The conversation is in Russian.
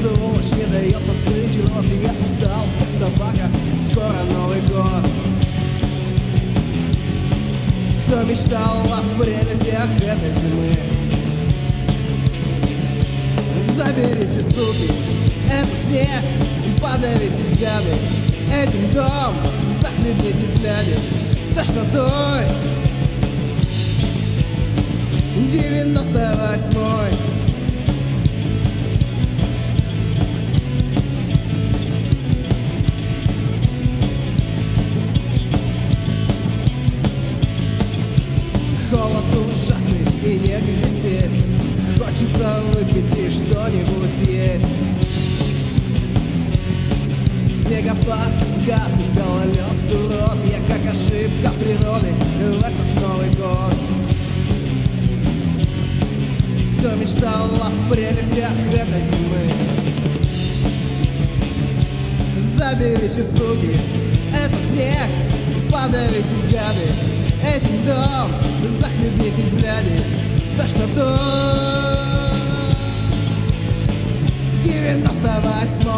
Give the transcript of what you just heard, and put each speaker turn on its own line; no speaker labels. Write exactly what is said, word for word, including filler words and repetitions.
сволочь не дает открыть рот. Я устал, как собака, скоро Новый год. Кто мечтал о прелестях этой зимы, заберите, суки, этот снег, подавитесь, гады, этим дом, захлебнитесь, глядя тошнотой. Девяносто восьмой. Холод ужасный и негде сесть. Хочется выпить и что-нибудь съесть. Снегопад, гад, гололед, урод. Я как ошибка природы в этот Новый год. Кто мечтал о прелестях этой зимы, заберите, суки, этот снег, подавитесь, гады, этим дом, захлебнитесь, бляди, тошнотой. Девяносто восьмой.